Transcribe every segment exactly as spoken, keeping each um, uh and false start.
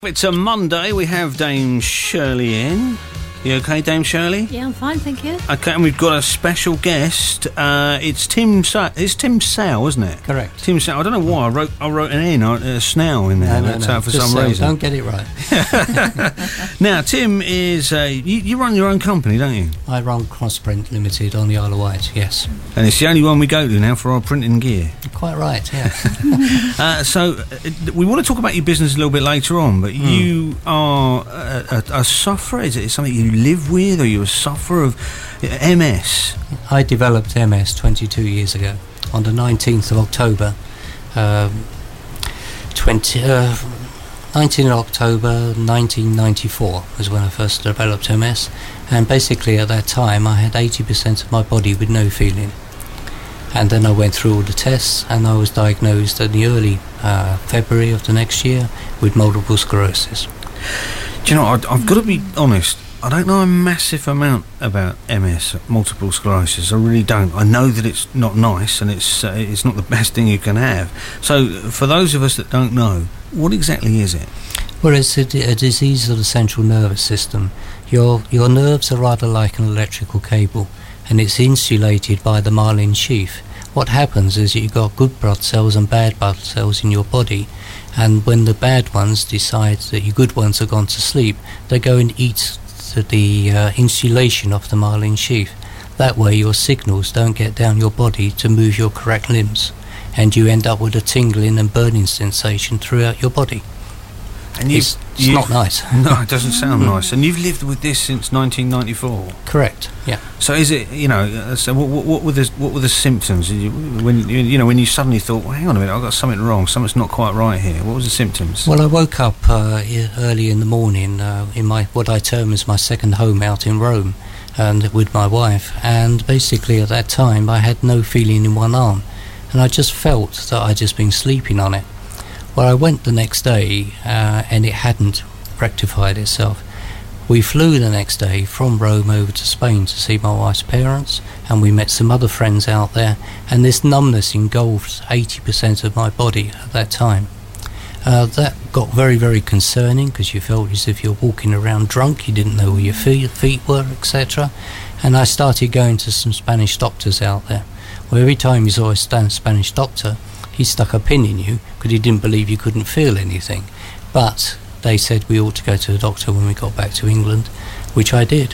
It's a Monday. We have Dame Shirley in. You okay, Dame Shirley? Yeah, I'm fine, thank you. Okay, and we've got a special guest. Uh, it's Tim. Sa- it's Tim Sale, isn't it? Correct. Tim Sale. I don't know why I wrote. I wrote an N, a Snell in there. No, no, That's no. out for Just some Sale. reason. Don't get it right. Now, Tim is. Uh, you, you run your own company, don't you? I run Crossprint Limited on the Isle of Wight. Yes. And it's the only one we go to now for our printing gear. Quite right. Yeah. uh, so uh, we want to talk about your business a little bit later on, but mm. you are a, a, a sufferer. Is it something you live with, or you a sufferer of M S? I developed M S twenty-two years ago on the nineteenth of October. Um, twenty, uh, nineteenth of October nineteen ninety-four was when I first developed M S, and basically at that time I had eighty percent of my body with no feeling. And then I went through all the tests, and I was diagnosed in the early uh, February of the next year with multiple sclerosis. Do you know, I, I've got to be honest, I don't know a massive amount about M S, multiple sclerosis. I really don't. I know that it's not nice, and it's uh, it's not the best thing you can have. So, for those of us that don't know, what exactly is it? Well, it's a, a disease of the central nervous system. Your your nerves are rather like an electrical cable, and it's insulated by the myelin sheath. What happens is you've got good blood cells and bad blood cells in your body, and when the bad ones decide that your good ones have gone to sleep, they go and eat the, the uh, insulation of the myelin sheath. That way your signals don't get down your body to move your correct limbs, and you end up with a tingling and burning sensation throughout your body. And it's it's not nice. No, it doesn't sound nice. And you've lived with this since nineteen ninety-four. Correct. Yeah. So is it? You know. Uh, so what, what, what were the what were the symptoms you, when you, you know when you suddenly thought, well, hang on a minute, I've got something wrong. Something's not quite right here. What was the symptoms? Well, I woke up uh, early in the morning uh, in my what I term as my second home out in Rome, and with my wife. And basically, at that time, I had no feeling in one arm, and I just felt that I'd just been sleeping on it. Well, I went the next day, uh, and it hadn't rectified itself. We flew the next day from Rome over to Spain to see my wife's parents, and we met some other friends out there, and this numbness engulfed eighty percent of my body at that time. Uh, that got very, very concerning, because you felt as if you're walking around drunk, you didn't know where your feet, feet were, et cetera. And I started going to some Spanish doctors out there. Well, every time you saw a Spanish doctor, he stuck a pin in you because he didn't believe you couldn't feel anything. But they said we ought to go to the doctor when we got back to England, which I did.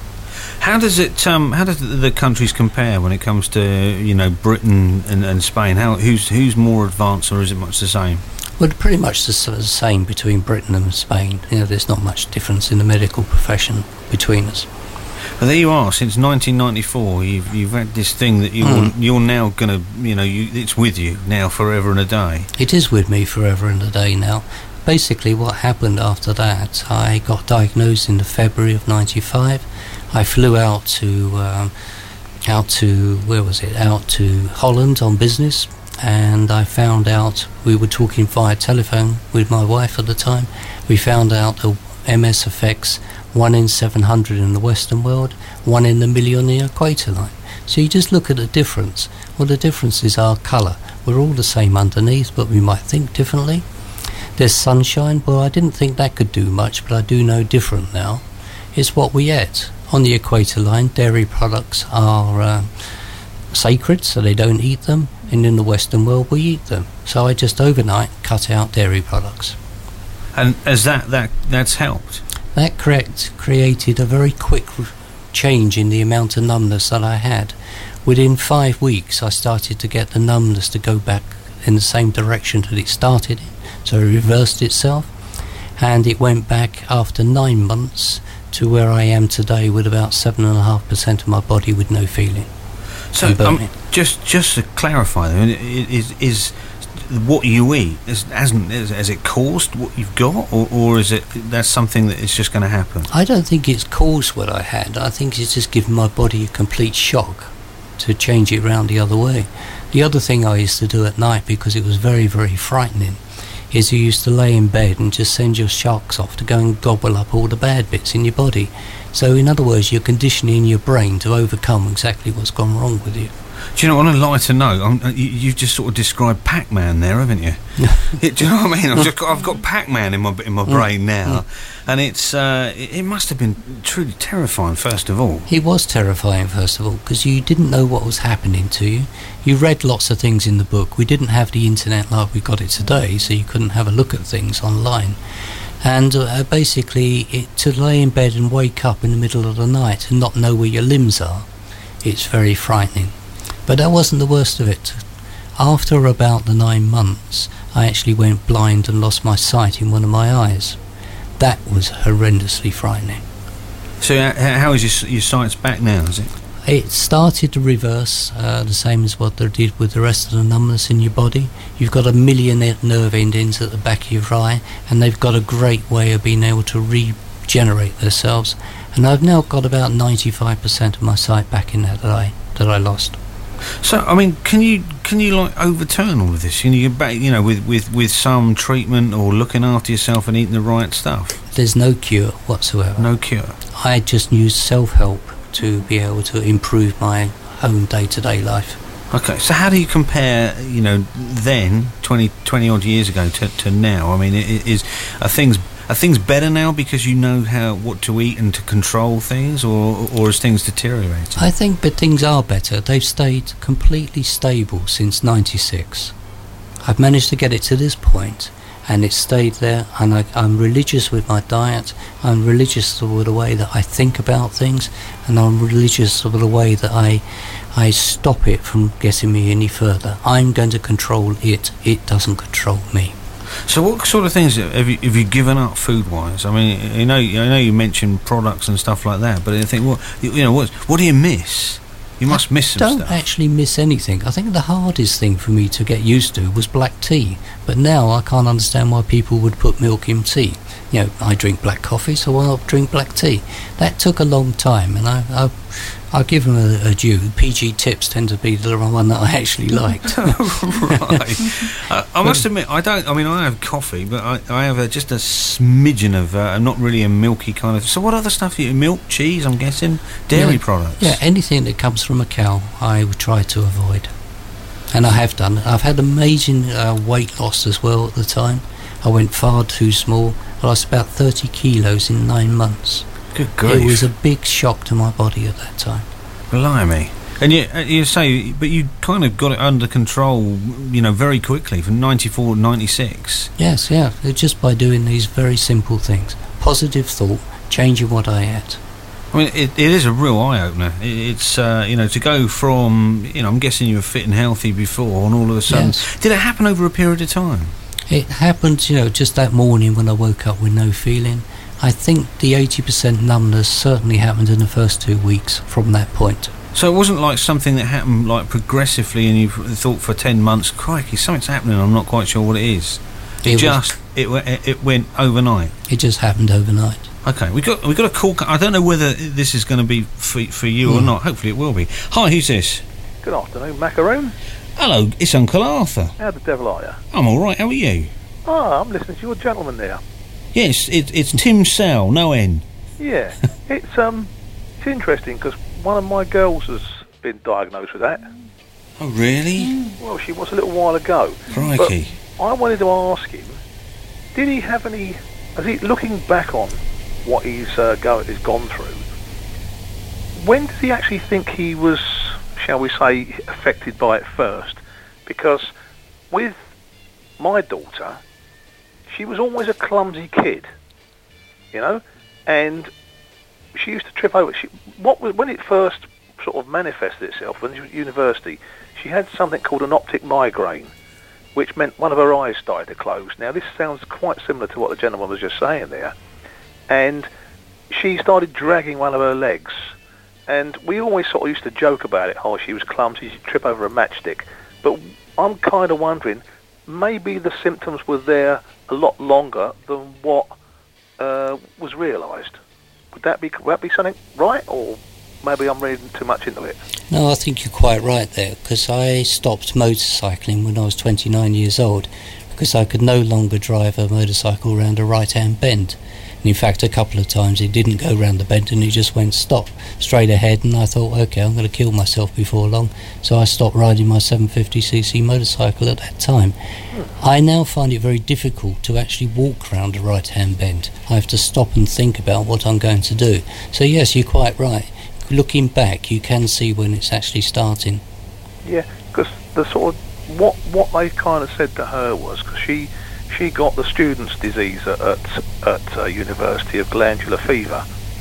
How does it? Um, how does the countries compare when it comes to, you know, Britain and, and Spain? How who's who's more advanced, or is it much the same? Well, pretty much the same between Britain and Spain. You know, there's not much difference in the medical profession between us. Well, there you are. Since nineteen ninety-four, you've you've had this thing that you're mm. you're now gonna, you know, you, it's with you now forever and a day. It is with me forever and a day now. Basically, what happened after that, I got diagnosed in the February of ninety-five. I flew out to um, out to where was it? Out to Holland on business, and I found out, we were talking via telephone with my wife at the time. We found out that M S affects one in seven hundred in the Western world, one in a million on the equator line. So you just look at the difference. Well, the difference is our colour. We're all the same underneath, but we might think differently. There's sunshine. Well, I didn't think that could do much, but I do know different now. It's what we eat. On the equator line, dairy products are uh, sacred, so they don't eat them. And in the Western world, we eat them. So I just overnight cut out dairy products. And as that, that that's helped? That correct created a very quick change in the amount of numbness that I had. Within five weeks, I started to get the numbness to go back in the same direction that it started in. So it reversed itself, and it went back after nine months to where I am today, with about seven and a half percent of my body with no feeling. So um, just just to clarify, though, is is what you eat is, hasn't has it caused what you've got, or, or is it that's something that is just going to happen? I don't think it's caused what I had. I think it's just given my body a complete shock to change it round the other way. The other thing I used to do at night, because it was very, very frightening, is you used to lay in bed and just send your sharks off to go and gobble up all the bad bits in your body. So in other words, you're conditioning your brain to overcome exactly what's gone wrong with you. Do you know, on a lighter note, I'm, you, you've just sort of described Pac-Man there, haven't you? it, do you know what I mean? I've, just got, I've got Pac-Man in my in my brain now, and it's uh, it, it must have been truly terrifying. First of all, it was terrifying. First of all, because you didn't know what was happening to you. You read lots of things in the book. We didn't have the internet like we got it today, so you couldn't have a look at things online. And uh, basically, it, to lay in bed and wake up in the middle of the night and not know where your limbs are, it's very frightening. But that wasn't the worst of it. After about the nine months, I actually went blind and lost my sight in one of my eyes. That was horrendously frightening. So uh, how is your, your sight's back now, is it? It started to reverse, uh, the same as what they did with the rest of the numbness in your body. You've got a million nerve endings at the back of your eye, and they've got a great way of being able to regenerate themselves. And I've now got about ninety-five percent of my sight back in that eye that I lost. So, I mean, can you can you like overturn all of this? Can you get back, you know, with, with, with some treatment or looking after yourself and eating the right stuff? There's no cure whatsoever. No cure. I just use self-help to be able to improve my own day-to-day life. Okay, so how do you compare, you know, then twenty, twenty odd years ago to, to now? I mean, it, is are things are things better now because you know how what to eat and to control things, or or is things deteriorating? I think that things are better. They've stayed completely stable since ninety-six. I've managed to get it to this point, and it's stayed there, and I, I'm religious with my diet. I'm religious with the way that I think about things, and I'm religious with the way that I I stop it from getting me any further. I'm going to control it. It doesn't control me. So what sort of things have you, have you given up food-wise? I mean, you know, I know you mentioned products and stuff like that, but I think, what you know, what what do you miss? You must miss some don't stuff. Don't actually miss anything. I think the hardest thing for me to get used to was black tea. But now I can't understand why people would put milk in tea. You know, I drink black coffee, so why not drink black tea? That took a long time, and I, I, I'll give them a, a due. P G tips tend to be the one that I actually liked. Right. uh, I must admit, I don't. I mean, I have coffee, but I, I have a, just a smidgen of uh, not really a milky kind of. So, what other stuff? You milk, cheese? I'm guessing dairy yeah, products. Yeah, anything that comes from a cow, I would try to avoid, and I have done. I've had amazing uh, weight loss as well at the time. I went far too small. I lost about thirty kilos in nine months. Good grief. It was a big shock to my body at that time. Blimey. And you, you say, but you kind of got it under control, you know, very quickly from ninety-four to ninety-six. Yes, yeah, just by doing these very simple things. Positive thought, changing what I ate. I mean, it, it is a real eye-opener. It, it's, uh, you know, to go from, you know, I'm guessing you were fit and healthy before, and all of a sudden... Yes. Did it happen over a period of time? It happened, you know, just that morning when I woke up with no feeling. I think the eighty percent numbness certainly happened in the first two weeks from that point. So it wasn't like something that happened like progressively and you thought for ten months, crikey, something's happening, I'm not quite sure what it is. It just, it, it went overnight. It just happened overnight. Okay, we got we got a call. I don't know whether this is going to be for, for you mm. or not. Hopefully it will be. Hi, who's this? Good afternoon, Macaroon. Hello, it's Uncle Arthur. How the devil are you? I'm all right. How are you? Ah, I'm listening to your gentleman there. Yes, it, it's Tim Sell, no N. Yeah, it's um, it's interesting because one of my girls has been diagnosed with that. Oh, really? Well, she was a little while ago. Crikey. But I wanted to ask him, did he have any? As he looking back on what he's uh, go, he's gone through, when does he actually think he was, shall we say, affected by it first? Because with my daughter, she was always a clumsy kid, you know, and she used to trip over. She, what was, when it first sort of manifested itself when she was at university, she had something called an optic migraine, which meant one of her eyes started to close. Now, this sounds quite similar to what the gentleman was just saying there. And she started dragging one of her legs. And we always sort of used to joke about it. Oh, she was clumsy, she'd trip over a matchstick. But I'm kind of wondering, maybe the symptoms were there a lot longer than what uh, was realised. Would that be would that be something right, or maybe I'm reading too much into it? No, I think you're quite right there, because I stopped motorcycling when I was twenty-nine years old because I could no longer drive a motorcycle around a right-hand bend. And in fact, a couple of times it didn't go round the bend and it just went stop straight ahead, and I thought, okay, I'm going to kill myself before long. So I stopped riding my seven fifty c c motorcycle at that time. I now find it very difficult to actually walk round a right-hand bend. I have to stop and think about what I'm going to do. So yes, you're quite right. Looking back, you can see when it's actually starting. Yeah, because the sort of what what they kind of said to her was, because she she got the student's disease at at, at uh, University of Glandular Fever,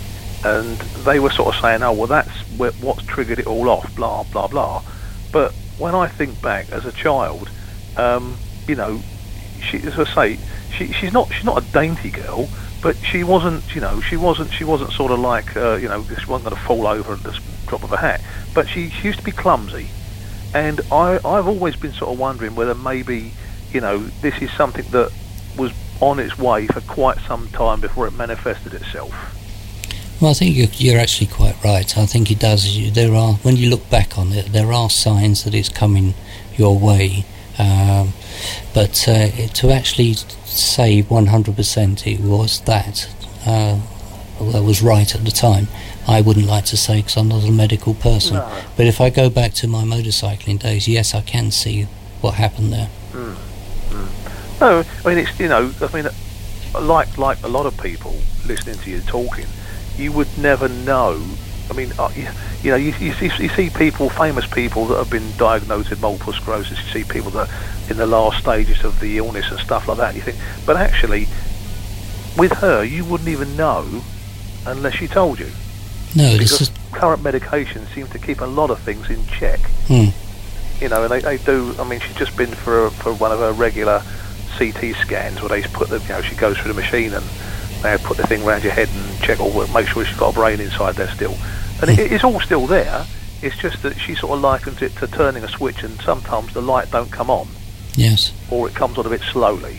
and they were sort of saying, oh well, that's wh- what's triggered it all off, blah blah blah. But when I think back as a child, um, you know, she, as I say, she she's not she's not a dainty girl. But she wasn't, you know, she wasn't, she wasn't sort of like, uh, you know, she wasn't going to fall over at the drop of a hat. But she, she used to be clumsy, and I, I've always been sort of wondering whether maybe, you know, this is something that was on its way for quite some time before it manifested itself. Well, I think you're, you're actually quite right. I think it does. There are, when you look back on it, there are signs that it's coming your way. Um, but uh, to actually say one hundred percent it was that uh, that was right at the time, I wouldn't like to say, because I'm not a medical person. No. But if I go back to my motorcycling days, yes, I can see what happened there. Mm. Mm. No, I mean, it's, you know, I mean, like like a lot of people listening to you talking, you would never know. I mean, uh, you, you know, you, you, see, you see people, famous people that have been diagnosed with multiple sclerosis. You see people that are in the last stages of the illness and stuff like that. And you think, but actually, with her, you wouldn't even know unless she told you. No, because this is... current medication seems to keep a lot of things in check. Hmm. You know, and they, they do. I mean, she's just been for for one of her regular C T scans where they put the, you know, she goes through the machine and they put the thing around your head and check all, make sure she's got a brain inside there still. And it, it's all still there. It's just that she sort of likens it to turning a switch, and sometimes the light don't come on. Yes. Or it comes on a bit slowly.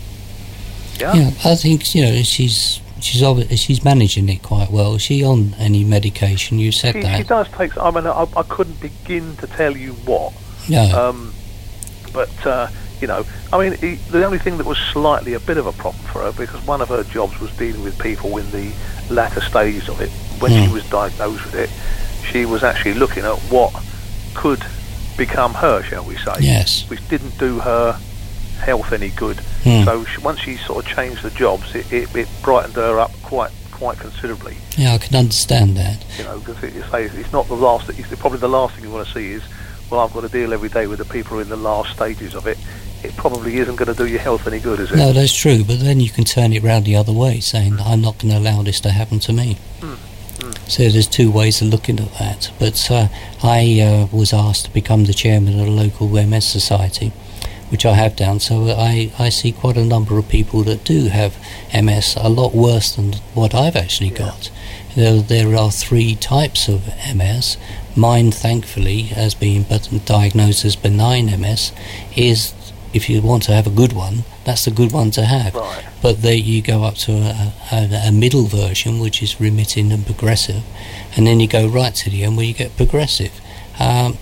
Yeah. Yeah, I think, you know, she's she's obvi- she's managing it quite well. Is she on any medication? You said She, that. she does take. I mean, I, I couldn't begin to tell you what. No. Um, but. Uh, You know, I mean, he, the only thing that was slightly a bit of a problem for her, because one of her jobs was dealing with people in the latter stages of it. When Mm. she was diagnosed with it, she was actually looking at what could become her, shall we say? Yes. Which didn't do her health any good. Mm. So she, once she sort of changed the jobs, it, it, it brightened her up quite quite considerably. Yeah, I can understand that. You know, because it, it's, it's not the last. It's probably the last thing you want to see is, well, I've got to deal every day with the people in the last stages of it. It probably isn't going to do your health any good, is it? No, that's true, but then you can turn it round the other way, saying, I'm not going to allow this to happen to me. Mm. Mm. So there's two ways of looking at that. But uh, I uh, was asked to become the chairman of the local M S society, which I have done, so I, I see quite a number of people that do have M S, a lot worse than what I've actually Yeah. got. There, there are three types of M S. Mine, thankfully, as being but diagnosed as benign M S, is, if you want to have a good one, that's the good one to have. Right. But there you go up to a, a, a middle version, which is remitting and progressive, and then you go right to the end where you get progressive. Um,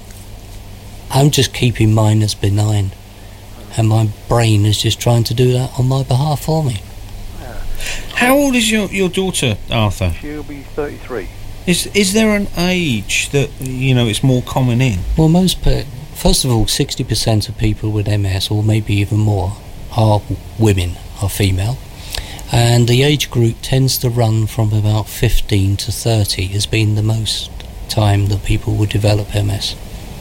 I'm just keeping mine as benign, and my brain is just trying to do that on my behalf for me. How old is your, your daughter, Arthur? She'll be thirty-three. Is is there an age that, you know, it's more common in? Well, most pe- first of all, sixty percent of people with M S, or maybe even more, are women, are female. And the age group tends to run from about fifteen to thirty as being the most time that people would develop M S.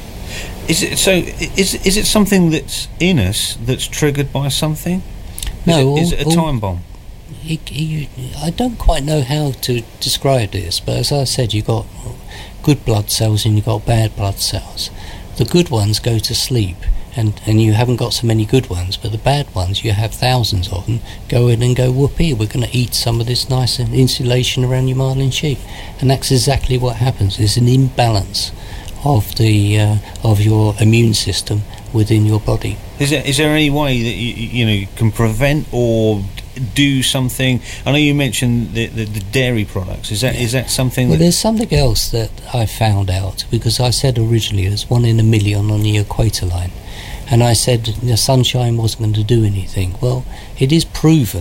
Is it so? Is is it something that's in us that's triggered by something? No, Is it, is all- it a all- time bomb? It, it, I don't quite know how to describe this, but as I said, you've got good blood cells and you've got bad blood cells. The good ones go to sleep, and, and you haven't got so many good ones, but the bad ones, you have thousands of them, go in and go, whoopee, we're going to eat some of this nice insulation around your marlin sheep. And that's exactly what happens. There's an imbalance of the uh, of your immune system within your body. Is there is there any way that you you know you can prevent or do something? I know you mentioned the the, the dairy products. Is that is that something? Well, that there's something else that I found out, because I said originally there's one in a million on the equator line, and I said the sunshine wasn't going to do anything. Well, it is proven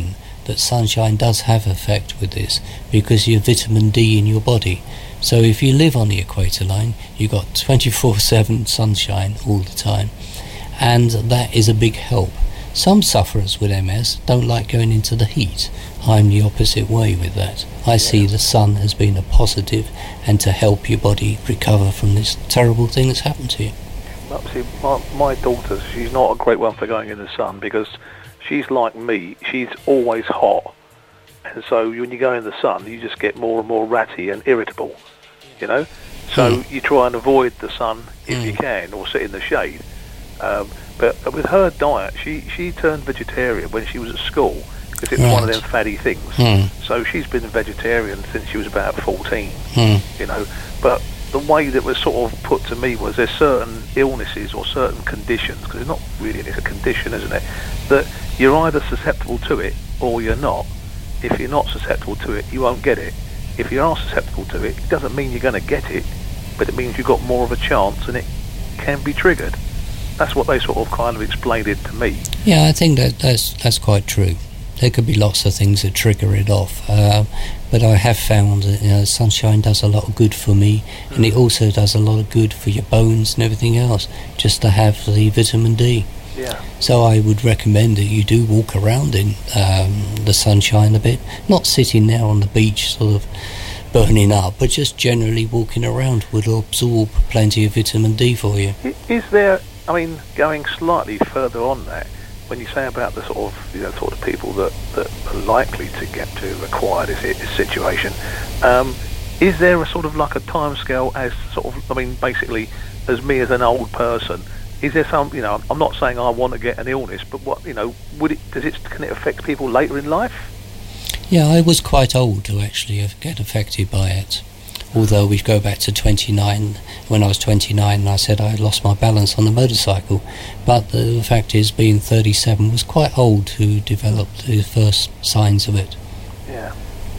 that sunshine does have effect with this because you have vitamin D in your body. So if you live on the equator line, you've got twenty-four seven sunshine all the time, and that is a big help. Some sufferers with M S don't like going into the heat. I'm the opposite way with that. I see the sun as being a positive and to help your body recover from this terrible thing that's happened to you. Well, see, my, my daughter, she's not a great one for going in the sun because she's like me. She's always hot. And so when you go in the sun, you just get more and more ratty and irritable, you know? So mm. you try and avoid the sun if mm. you can, or sit in the shade. Um, but with her diet, she, she turned vegetarian when she was at school because it's right. one of them fatty things. Mm. So she's been vegetarian since she was about fourteen, mm. you know. But the way that was sort of put to me was there's certain illnesses or certain conditions, because it's not really, it's a condition, isn't it, that you're either susceptible to it or you're not. If you're not susceptible to it, you won't get it. If you are susceptible to it, it doesn't mean you're going to get it, but it means you've got more of a chance and it can be triggered. That's what they sort of kind of explained it to me. Yeah, I think that that's, that's quite true. There could be lots of things that trigger it off, uh, but I have found that you know, sunshine does a lot of good for me, mm. and it also does a lot of good for your bones and everything else, just to have the vitamin D. Yeah. So I would recommend that you do walk around in um, the sunshine a bit, not sitting there on the beach sort of burning up, but just generally walking around would absorb plenty of vitamin D for you. Is there, I mean, going slightly further on that, when you say about the sort of, you know, sort of people that, that are likely to get to acquire this, this situation, um, is there a sort of like a timescale as sort of, I mean, basically, as me as an old person, is there some, you know, I'm not saying I want to get an illness, but what, you know, would it, does it, can it affect people later in life? Yeah, I was quite old to actually get affected by it. Although we go back to twenty-nine, when I was twenty-nine, and I said I lost my balance on the motorcycle. But the, the fact is, being thirty-seven was quite old to develop the first signs of it. Yeah.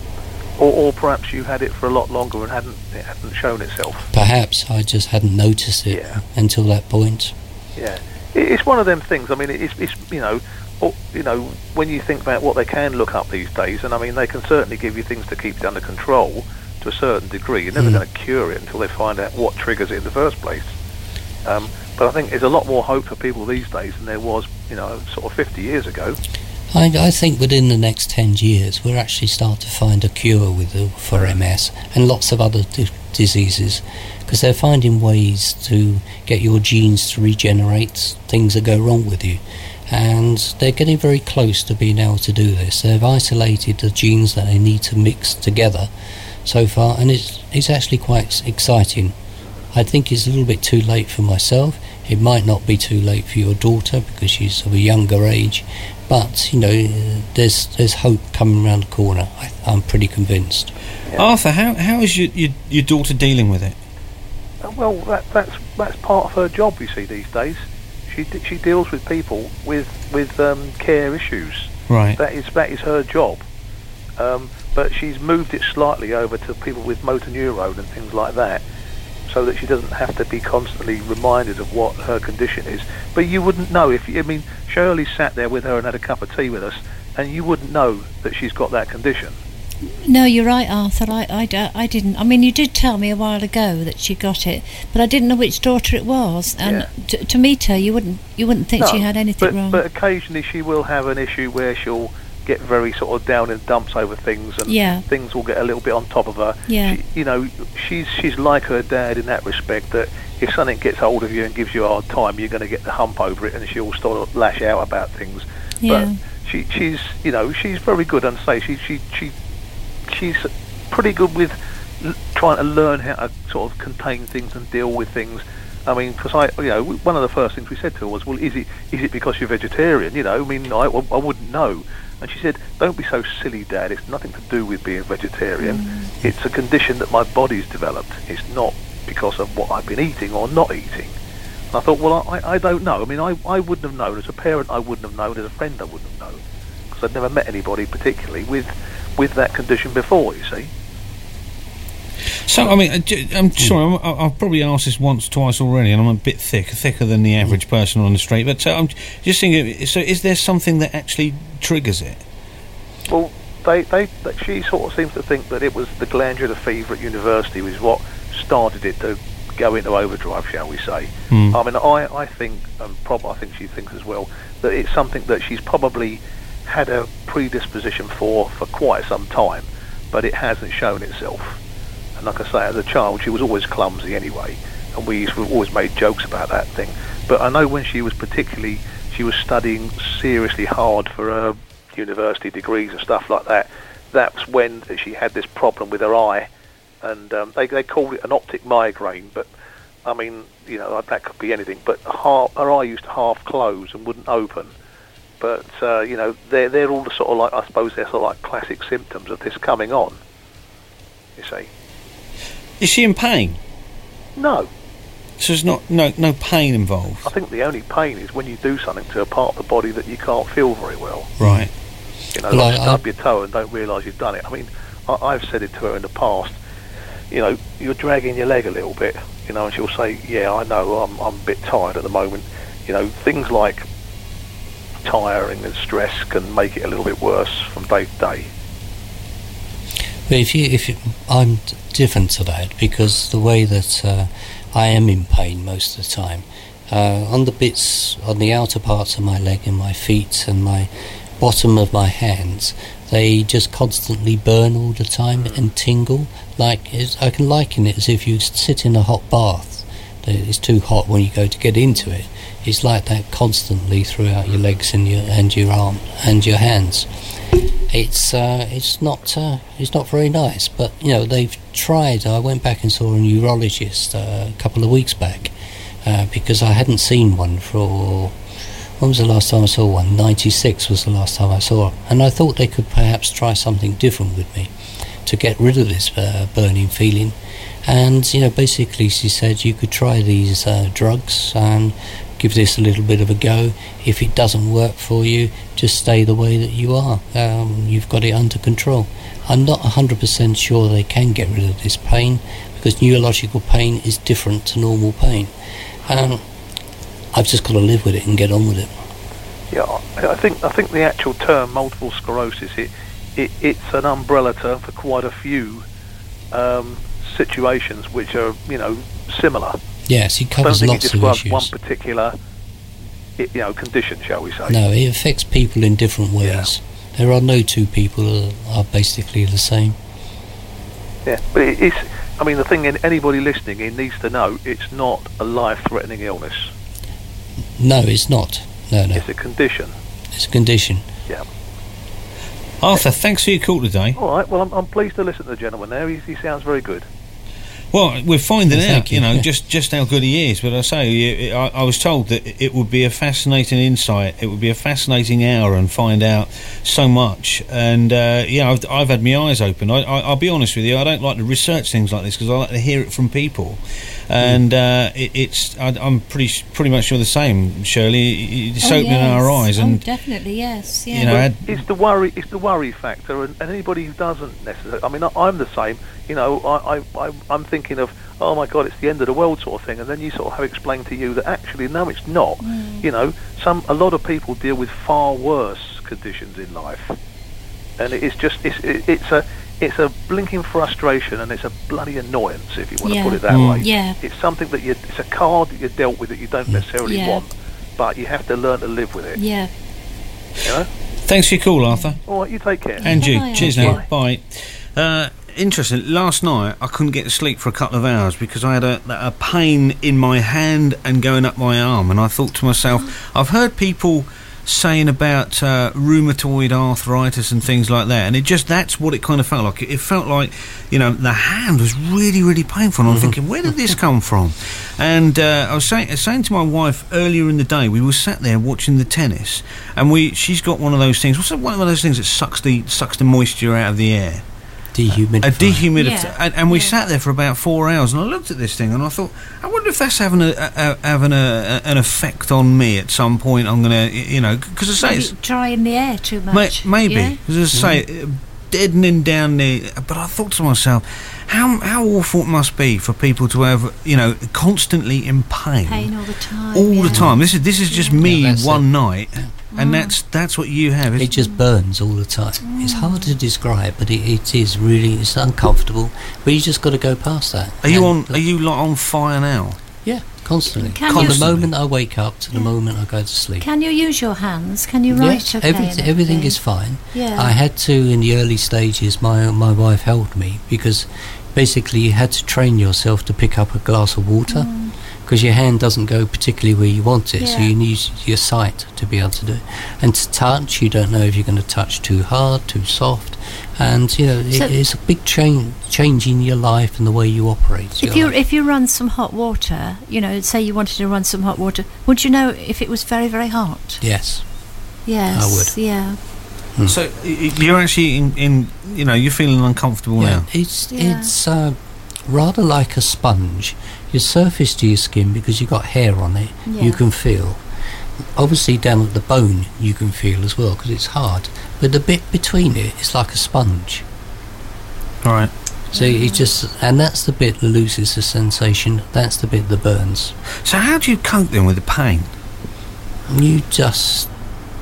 Or, or perhaps you had it for a lot longer and hadn't it hadn't shown itself. Perhaps I just hadn't noticed it yeah. until that point. Yeah, it's one of them things. I mean, it's, it's you know, or, you know, when you think about what they can look up these days, and I mean, they can certainly give you things to keep it under control to a certain degree. You're never mm. going to cure it until they find out what triggers it in the first place. Um, but I think there's a lot more hope for people these days than there was, you know, sort of fifty years ago. I, I think within the next ten years we'll actually start to find a cure with the, for M S and lots of other di- diseases, because they're finding ways to get your genes to regenerate things that go wrong with you, and they're getting very close to being able to do this. They've isolated the genes that they need to mix together so far, and it's, it's actually quite exciting. I think it's a little bit too late for myself. It might not be too late for your daughter because she's of a younger age, but you know, there's there's hope coming around the corner. I, I'm pretty convinced. Yeah. Arthur, how how is your, your your daughter dealing with it? Uh, well, that, that's that's part of her job. You see, these days, she she deals with people with with um, care issues. Right. That is that is her job. Um, but she's moved it slightly over to people with motor neurone and things like that, so that she doesn't have to be constantly reminded of what her condition is. But you wouldn't know if, I mean, Shirley sat there with her and had a cup of tea with us, and you wouldn't know that she's got that condition. No, you're right, Arthur. I, I, I didn't. I mean, you did tell me a while ago that she got it, but I didn't know which daughter it was. And yeah. to, to meet her, you wouldn't you wouldn't think no, she had anything but, wrong. But occasionally she will have an issue where she'll get very sort of down in dumps over things, and yeah. things will get a little bit on top of her. Yeah. She, you know, she's she's like her dad in that respect, that if something gets hold of you and gives you a hard time, you're going to get the hump over it, and she'll sort of lash out about things. Yeah. But she she's you know she's very good, and say she she she she's pretty good with l- trying to learn how to sort of contain things and deal with things. I mean, because I, you know, one of the first things we said to her was, well, is it is it because you're vegetarian? You know, I mean, I, I wouldn't know. And she said, don't be so silly, Dad. It's nothing to do with being vegetarian. Mm. It's a condition that my body's developed. It's not because of what I've been eating or not eating. And I thought, well, I, I don't know. I mean, I, I wouldn't have known. As a parent, I wouldn't have known. As a friend, I wouldn't have known. Because I'd never met anybody particularly with, with that condition before, you see. So, I mean, I'm sorry, I'm, I've probably asked this once, twice already, and I'm a bit thick, thicker than the average person on the street, but uh, I'm just thinking, so is there something that actually triggers it? Well, they, they, they, she sort of seems to think that it was the glandular fever at university was what started it to go into overdrive, shall we say. Mm. I mean, I, I think, and probably I think she thinks as well, that it's something that she's probably had a predisposition for for quite some time, but it hasn't shown itself. And like I say, as a child, she was always clumsy anyway, and we used to always made jokes about that thing. But I know when she was particularly, she was studying seriously hard for her university degrees and stuff like that, that's when she had this problem with her eye. And um, they they called it an optic migraine, but I mean, you know, that could be anything. But half, her eye used to half close and wouldn't open. But uh, you know, they're they're all the sort of like, I suppose they're sort of like classic symptoms of this coming on. You see? Is she in pain? No. So there's not no no pain involved. I think the only pain is when you do something to a part of the body that you can't feel very well. Right. You know, Well, like I- stub your toe and don't realise you've done it. I mean, I, I've said it to her in the past. You know, you're dragging your leg a little bit. You know, and she'll say, "Yeah, I know. I'm I'm a bit tired at the moment." You know, things like tiring and stress can make it a little bit worse from day to day. But if you, if you, I'm d- different to that, because the way that uh, I am in pain most of the time, uh, on the bits, on the outer parts of my leg and my feet and my bottom of my hands, they just constantly burn all the time and tingle. Like, it's, I can liken it as if you sit in a hot bath. It's too hot when you go to get into it. It's like that constantly throughout your legs and your and your arm and your hands. It's uh, it's not uh, it's not very nice, but you know, they've tried. I went back and saw a neurologist uh, a couple of weeks back uh, because I hadn't seen one for, when was the last time I saw one? ninety-six was the last time I saw it, and I thought they could perhaps try something different with me to get rid of this uh, burning feeling. And you know, basically she said you could try these uh, drugs and give this a little bit of a go. If it doesn't work for you, just stay the way that you are. Um, you've got it under control. I'm not one hundred percent sure they can get rid of this pain, because neurological pain is different to normal pain. Um, I've just got to live with it and get on with it. Yeah, I I think I think the actual term multiple sclerosis, it, it it's an umbrella term for quite a few um, situations which are, you know, similar. Yes, it I don't covers think it lots of describes issues. one particular, i- you know, condition, shall we say? No, it affects people in different ways. There are no two people that are basically the same. Yeah, but it, it's. I mean, the thing, in anybody listening, it needs to know it's not a life-threatening illness. No, it's not. No, no, It's a condition. it's a condition. Yeah. Arthur, thanks for your call today. All right. Well, I'm, I'm pleased to listen to the gentleman there. He, he sounds very good. Well, we're finding Well, thank out, you you, know, yeah. just, just how good he is. But I say, it- I, I was told that it would be a fascinating insight. It would be a fascinating hour and find out so much. And, uh, yeah, I've, I've had my eyes open. I, I, I'll be honest with you, I don't like to research things like this because I like to hear it from people. And uh, it, it's, I, I'm pretty pretty much sure the same, Shirley. It's Oh, opening yes. our eyes. Oh, And, definitely, yes. Yeah. you know, Well, had- it's the worry. It's the worry factor, and, and anybody who doesn't necessarily. I mean, I, I'm the same. You know, I, I, I, I'm thinking of, oh my God, it's the end of the world sort of thing, and then you sort of have explained to you that actually, no, it's not. Mm. You know, some a lot of people deal with far worse conditions in life, and it's just it's it, it's a it's a blinking frustration, and it's a bloody annoyance, if you want Yeah. to put it that Mm. way. Yeah. It's something that you, it's a card that you're dealt with that you don't necessarily Yeah. want, but you have to learn to live with it. Yeah. You know. thanks for your call, Arthur. All right, you take care. And you. Bye-bye, Cheers Arthur. now. Bye. Uh, interesting. Last night I couldn't get to sleep for a couple of hours because I had a, a pain in my hand and going up my arm, and I thought to myself, I've heard people saying about uh, rheumatoid arthritis and things like that, and it just, that's what it kind of felt like. It, it felt like, you know, the hand was really, really painful, and I'm thinking, where did this come from? And uh, I was saying, saying to my wife earlier in the day, we were sat there watching the tennis, and we she's got one of those things, what's that, one of those things that sucks the sucks the moisture out of the air? Dehumidifier. A dehumidifier, Yeah. and, and we Yeah. sat there for about four hours, and I looked at this thing, and I thought, I wonder if that's having a, a, a having a, a, an effect on me at some point. I'm gonna, y- you know, because I say Maybe it's dry in the air too may, much. maybe Yeah? because as I say, uh, deadening down there. But I thought to myself, how how awful it must be for people to have, you know, constantly in pain, Pain all the time. all yeah. the time. This is this is just me Yeah, that's one it. night, and Mm. that's that's what you have. It It's, just burns all the time. It's hard to describe, but it, it is really, it's uncomfortable. But you just got to go past that. are you And- on? Are you like on fire now? Yeah, constantly. Can From you- the moment I wake up to the Yeah. moment I go to sleep. Can you use your hands? Can you Yeah, write? okay everything, and everything is fine. Yeah. I had to, in the early stages, my my wife held me, because basically you had to train yourself to pick up a glass of water, because your hand doesn't go particularly where you want it, so Mm. Yeah. you need your sight to be able to do it. And to touch, you don't know if you're going to touch too hard, too soft, and you know So- it, it's a big change change in your life and the way you operate. If your you life. if you run some hot water, you know, say you wanted to run some hot water, would you know if it was very very hot? Yes. Yes. I would. Yeah. So y- y- you're actually in, in, you know, you're feeling uncomfortable Yeah, now. it's Yeah. it's uh, rather like a sponge. Your surface to your skin, because you've got hair on it, Yeah. you can feel. Obviously down at the bone you can feel as well, because it's hard. But the bit between it is like a sponge. All right. So it just, and that's the bit that loses the sensation. That's the bit that burns. So how do you cope then with the pain? You just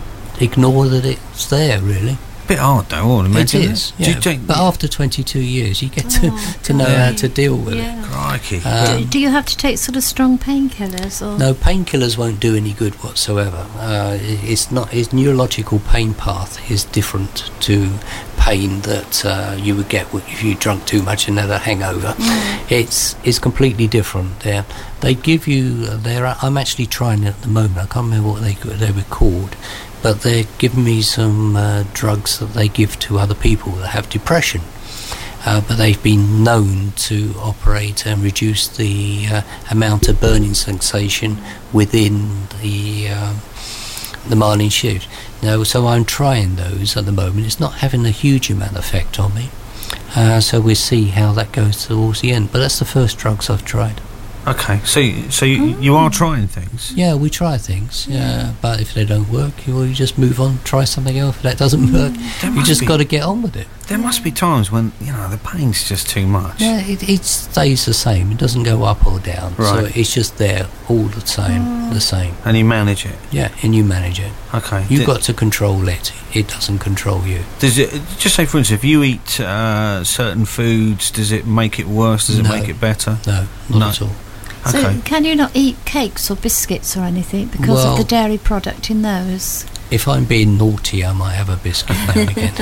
ignore that it's there, really. Bit hard though, I would It imagine. is, Do you yeah. take, But after twenty-two years, you get to, Oh, to know how golly. to deal with it. Yeah. crikey. Um, do, do you have to take sort of strong painkillers or? No, painkillers won't do any good whatsoever. Uh, i- it's not. Its neurological pain path is different to pain that uh, you would get if you drunk too much and had a hangover. It's it's completely different. There, they give you. There, I'm actually trying it at the moment. I can't remember what they they were called, but they're giving me some uh, drugs that they give to other people that have depression. Uh, but they've been known to operate and reduce the uh, amount of burning sensation within the uh, the Marlin shoot. Now, so I'm trying those at the moment. It's not having a huge amount of effect on me. Uh, so we'll see how that goes towards the end. But that's the first drugs I've tried. Okay, so you- so you, you are trying things. Yeah, we try things. Yeah, but if they don't work, you, well, you just move on, try something else. If that doesn't work, There you must just be- got to get on with it. There must be times when, you know, the pain's just too much. Yeah, it, it stays the same. It doesn't go up or down. So Right. it's just there all the time, the same. And you manage it. Yeah, and you manage it. Okay. You've D- got to control it. It doesn't control you. Does it, just say for instance, if you eat uh, certain foods, does it make it worse? Does it No. make it better? No, not No. at all. So Okay. can you not eat cakes or biscuits or anything because Well- of the dairy product in those? If I'm being naughty, I might have a biscuit now and again.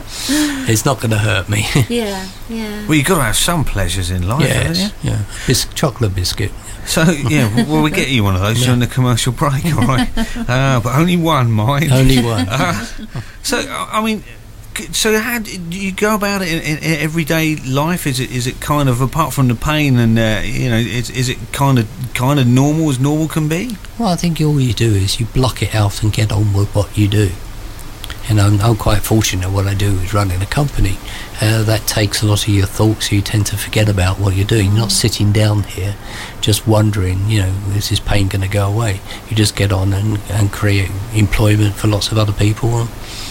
It's not going to hurt me. Yeah, yeah. Well, you've got to have some pleasures in life, haven't you? yes, yeah. Bis- chocolate biscuit. So, yeah, well, we get you one of those during the commercial break, all right? Uh, but only one, mind. Only one. Uh, so, I I mean, c- so how do you go about it in, in, in everyday life? Is it is it kind of, apart from the pain and, uh, you know, is, is it kind of kind of normal as normal can be? Well, I think all you do is you block it out and get on with what you do. And I'm, I'm quite fortunate what I do is running a company. Uh, that takes a lot of your thoughts. You tend to forget about what you're doing. You're not sitting down here just wondering, you know, is this pain going to go away? You just get on and, and create employment for lots of other people.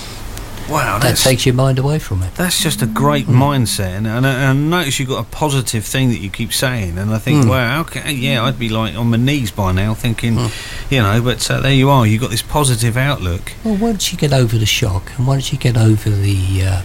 Wow, That that's, takes your mind away from it. that's just a great Mm. mindset. And, and, I- and I notice you've got a positive thing that you keep saying. And I think, Mm. wow, okay, yeah, I'd be like on my knees by now thinking, Mm. you know, but uh, there you are. You've got this positive outlook. Well, once you get over the shock and once you get over the uh,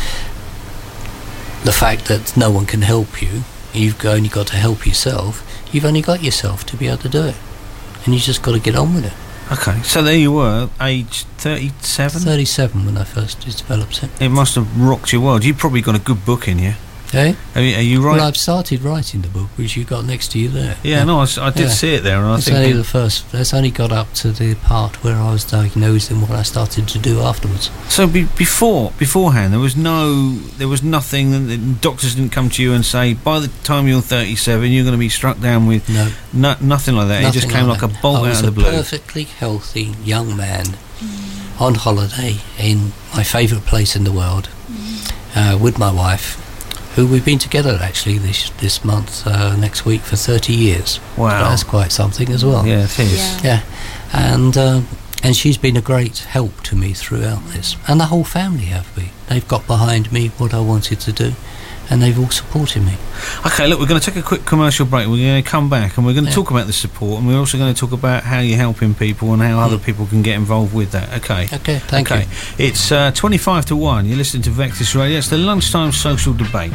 the fact that no one can help you, you've only got to help yourself, you've only got yourself to be able to do it. And you just got to get on with it. Okay, so there you were, age thirty-seven? thirty-seven when I first developed it. It must have rocked your world. You've probably got a good book in you. Eh? Are you, are you right? Well, I've started writing the book, which you got next to you there. yeah, no, I, s- I did Yeah. see it there, and I That's think only the first. That's only got up to the part where I was diagnosed and what I started to do afterwards. so. Be, before, beforehand, there was no, there was nothing. And the doctors didn't come to you and say, by the time you're thirty-seven, you're going to be struck down with No, no, nothing like that. It just nothing came like, that. a bolt I out was of the a blue. perfectly healthy young man on holiday in my favourite place in the world uh, with my wife, who we've been together actually this this month, uh, next week for thirty years. Wow. That's quite something as well. Yeah, it is. Yeah. Yeah, and uh, And she's been a great help to me throughout this. And the whole family have been. They've got behind me what I wanted to do, and they've all supported me. Okay, look, we're going to take a quick commercial break. We're going to come back and we're going to yeah. talk about the support, and we're also going to talk about how you're helping people and how mm. other people can get involved with that. Okay. Okay, thank okay. you. It's uh, twenty-five to one. You're listening to Vectis Radio. It's the Lunchtime Social Debate.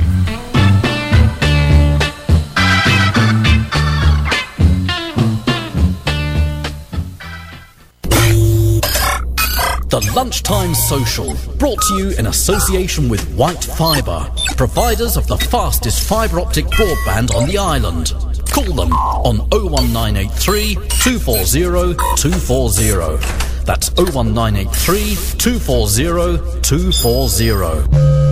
The Lunchtime Social, brought to you in association with White Fibre, providers of the fastest fibre optic broadband on the island. Call them on oh one nine eight three, two four zero, two four zero. That's oh one nine eight three, two four zero, two four zero.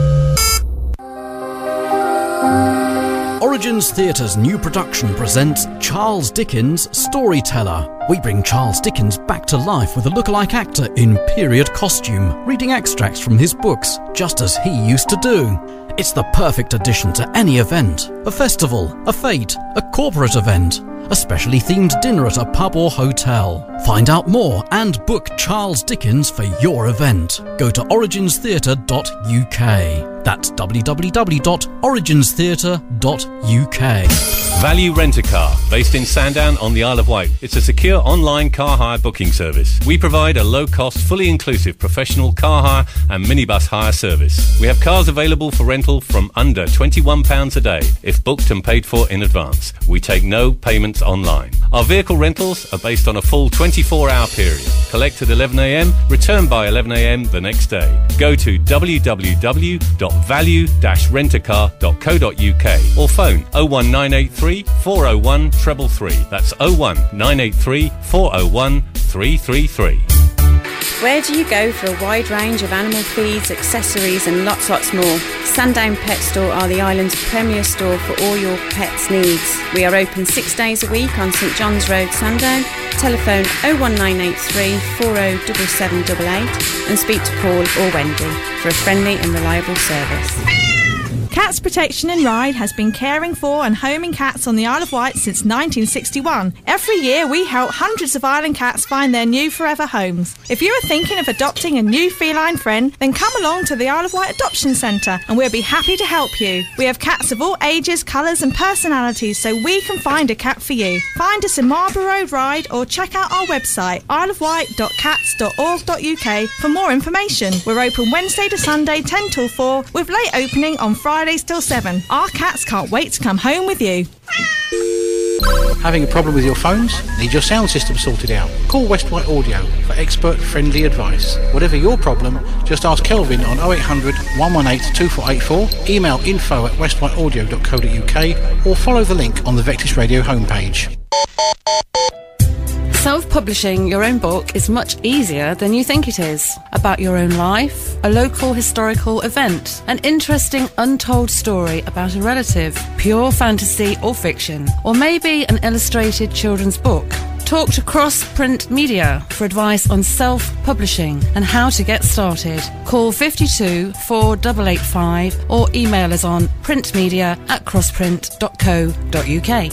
Origins Theatre's new production presents Charles Dickens' Storyteller. We bring Charles Dickens back to life with a lookalike actor in period costume, reading extracts from his books, just as he used to do. It's the perfect addition to any event, a festival, a fete, a corporate event, a specially themed dinner at a pub or hotel. Find out more and book Charles Dickens for your event. Go to origins theatre dot U K. That's w w w dot origins theatre dot U K. Value Rent-A-Car, based in Sandown on the Isle of Wight. It's a secure online car hire booking service. We provide a low-cost, fully inclusive professional car hire and minibus hire service. We have cars available for rental from under twenty-one pounds a day, if booked and paid for in advance. We take no payments online. Our vehicle rentals are based on a full twenty-four hour period. Collect at eleven a m, return by eleven a m the next day. Go to w w w dot value dash rent a car dot co dot U K or phone oh one nine eight three, four oh one, three three three. That's oh one nine eight three, four oh one, three three three. Where do you go for a wide range of animal feeds, accessories and lots lots more? Sandown Pet Store are the island's premier store for all your pets' needs. We are open six days a week on St John's Road, Sandown. Telephone oh one nine eight three, four oh seven seven eight eight and speak to Paul or Wendy for a friendly and reliable service. Cats Protection and Ride has been caring for and homing cats on the Isle of Wight since nineteen sixty-one. Every year we help hundreds of island cats find their new forever homes. If you are thinking of adopting a new feline friend, then come along to the Isle of Wight Adoption Centre and we'll be happy to help you. We have cats of all ages, colours and personalities, so we can find a cat for you. Find us in Marlborough Road Ride or check out our website isle of wight dot cats dot org dot U K for more information. We're open Wednesday to Sunday ten till four with late opening on Friday till seven. Our cats can't wait to come home with you. Having a problem with your phones? Need your sound system sorted out? Call West White Audio for expert friendly advice. Whatever your problem, just ask Kelvin on oh eight hundred, one one eight, two four eight four, email info at west white audio dot co dot U K or follow the link on the Vectis Radio homepage. Self-publishing your own book is much easier than you think it is. About your own life, a local historical event, an interesting untold story about a relative, pure fantasy or fiction, or maybe an illustrated children's book. Talk to Cross Print Media for advice on self-publishing and how to get started. Call five two, four eight eight five or email us on printmedia at crossprint dot co dot U K.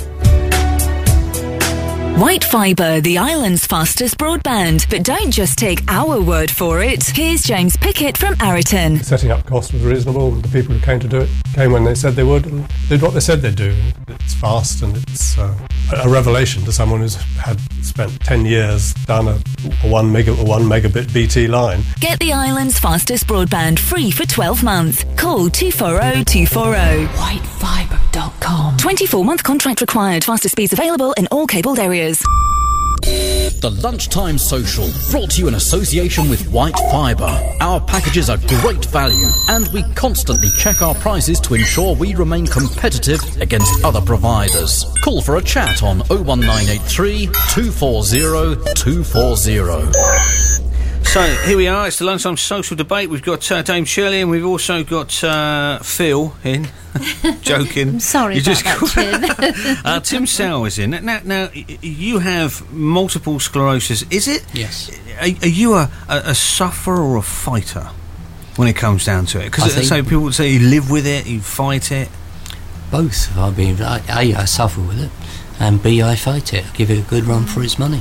White Fibre, the island's fastest broadband. But don't just take our word for it. Here's James Pickett from Arreton. Setting up cost was reasonable. The people who came to do it came when they said they would and did what they said they'd do. It's fast and it's uh, a revelation to someone who's had spent ten years down a, a one mega a one megabit B T line. Get the island's fastest broadband free for twelve months. Call two four oh two four oh. white fibre dot com. twenty-four month contract required. Fastest speeds available in all cabled areas. The Lunchtime Social, brought to you in association with White Fibre. Our packages are great value and we constantly check our prices to ensure we remain competitive against other providers. Call for a chat on oh one nine eight three, two four zero, two four zero. So here we are, it's the Lunchtime Social Debate. We've got uh, Dame Shirley and we've also got uh, Phil in. Joking. I'm sorry you about just that, Tim. uh, Tim Sowell is in. Now, now, you have multiple sclerosis. Is it? Yes. Are, are you a, a, a sufferer or a fighter when it comes down to it? Because so people would say you live with it, you fight it. Both. I mean, A, I suffer with it, and B, I fight it. I give it a good run for its money.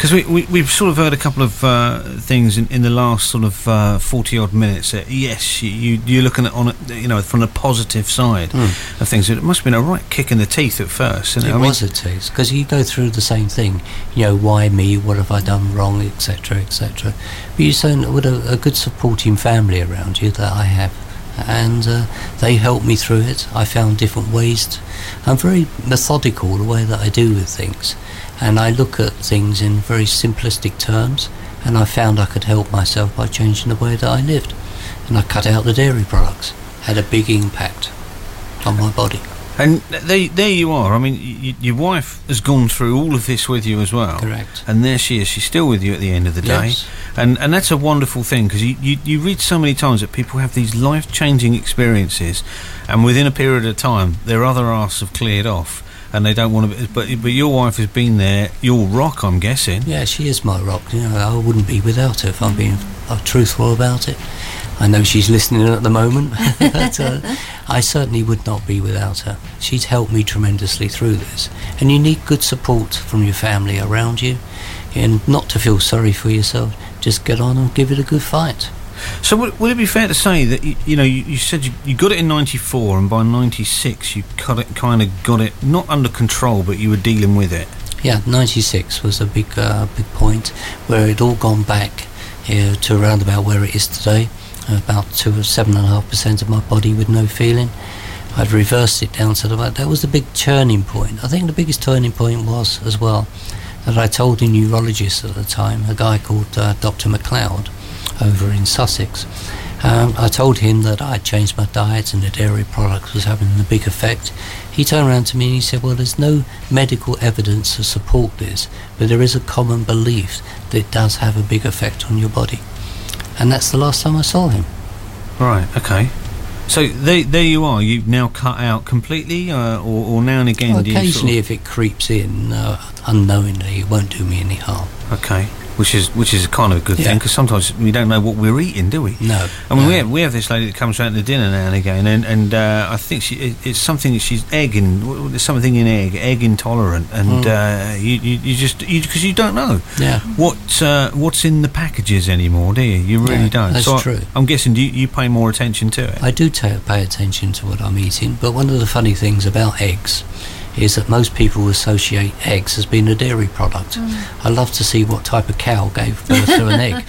Because we, we, we've sort of heard a couple of uh, things in, in the last sort of uh, forty odd minutes. Uh, yes, you, you're looking at on it, you know, from the positive side mm. of things. It must have been a right kick in the teeth at first. Isn't it, it I was mean, a teeth, because you go through the same thing. You know, why me? What have I done wrong? Etc. Etc. But you say with a, a good supporting family around you that I have, and uh, they helped me through it. I found different ways. To, I'm very methodical the way that I do with things. And I look at things in very simplistic terms, and I found I could help myself by changing the way that I lived. And I cut out the dairy products. Had a big impact on my body. And there, there you are. I mean, y- your wife has gone through all of this with you as well. Correct. And there she is. She's still with you at the end of the day. Yes. And and that's a wonderful thing, because you, you, you read so many times that people have these life-changing experiences, and within a period of time, their other arse have cleared off. And they don't want to, be, but but your wife has been there. Your rock, I'm guessing. Yeah, she is my rock. You know, I wouldn't be without her if I'm being uh, truthful about it. I know she's listening at the moment, but uh, I certainly would not be without her. She's helped me tremendously through this, and you need good support from your family around you, and not to feel sorry for yourself. Just get on and give it a good fight. So would, would it be fair to say that you, you know you, you said you, you got it in ninety-four, and by ninety-six you cut it, kind of got it not under control, but you were dealing with it? Yeah, ninety-six was a big uh, big point where it all gone back uh, to around about where it is today, about two or seven and a half percent of my body with no feeling. I'd reversed it down to the that was the big turning point. I think the biggest turning point was as well that I told a neurologist at the time, a guy called uh, Doctor McLeod over in Sussex. Um, I told him that I had changed my diet and the dairy product was having a big effect. He turned around to me and he said, well, there's no medical evidence to support this, but there is a common belief that it does have a big effect on your body. And that's the last time I saw him. Right, okay. So there, there you are. You've now cut out completely, uh, or, or now and again? Well, do you occasionally, sort of... if it creeps in uh, unknowingly, it won't do me any harm. Okay. Which is which is kind of a good yeah. thing, because sometimes we don't know what we're eating, do we? No. I mean, no. we have we have this lady that comes round to dinner now and again, and and uh, I think she it, it's something that she's egg in. There's something in egg, egg intolerant, and mm. uh, you, you you just because you, you don't know yeah. what uh, what's in the packages anymore, do you? You really yeah, don't. That's so true. I, I'm guessing do you, you pay more attention to it? I do t- pay attention to what I'm eating, but one of the funny things about eggs is that most people associate eggs as being a dairy product. Mm. I love to see what type of cow gave birth to an egg.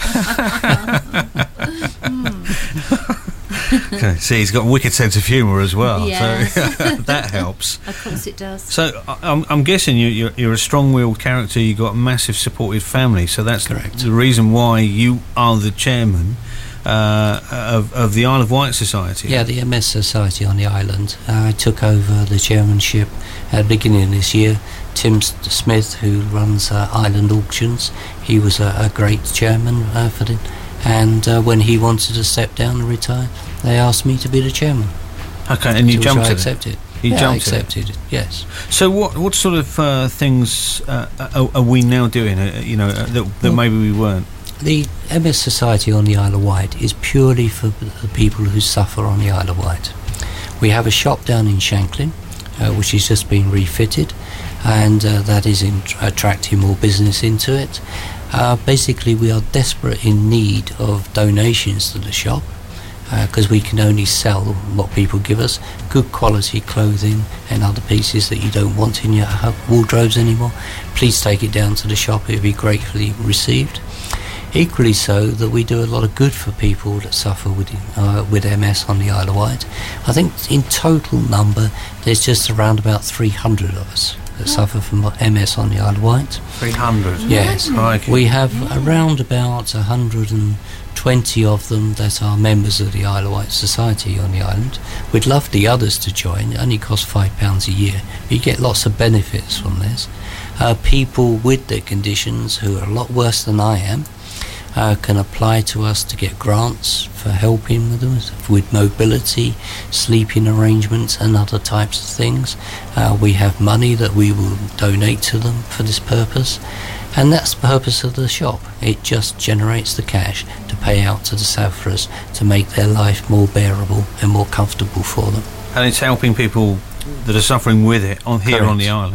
Okay, see, he's got a wicked sense of humour as well, yes. so that helps. Of course it does. So I'm, I'm guessing you, you're, you're a strong-willed character, you've got a massive supportive family, so that's correct. The reason why you are the chairman Uh, of, of the Isle of Wight Society. Yeah, the M S Society on the island. Uh, I took over the chairmanship at the beginning of this year. Tim Smith, who runs uh, Island Auctions, he was a, a great chairman uh, for it. And uh, when he wanted to step down and retire, they asked me to be the chairman. Okay, and you to jumped which I at accepted. it. You yeah, jumped I accepted it. it. Yes. So what what sort of uh, things uh, are, are we now doing? Uh, you know uh, that, that well, maybe we weren't. The M S Society on the Isle of Wight is purely for the people who suffer on the Isle of Wight. We have a shop down in Shanklin, uh, which has just been refitted, and uh, that is in attracting more business into it. Uh, basically, we are desperate in need of donations to the shop, because uh, we can only sell what people give us, good quality clothing and other pieces that you don't want in your wardrobes anymore. Please take it down to the shop, it will be gratefully received. Equally so, that we do a lot of good for people that suffer with uh, with M S on the Isle of Wight. I think in total number, there's just around about three hundred of us that oh. suffer from M S on the Isle of Wight. three hundred? Yes. Crikey. We have around about one hundred twenty of them that are members of the Isle of Wight Society on the island. We'd love the others to join. It only costs five pounds a year. You get lots of benefits from this. Uh, people with their conditions who are a lot worse than I am, Uh, can apply to us to get grants for helping with them with mobility, sleeping arrangements and other types of things. Uh, we have money that we will donate to them for this purpose, and that's the purpose of the shop. It just generates the cash to pay out to the sufferers to make their life more bearable and more comfortable for them. And it's helping people that are suffering with it on here Correct. on the island.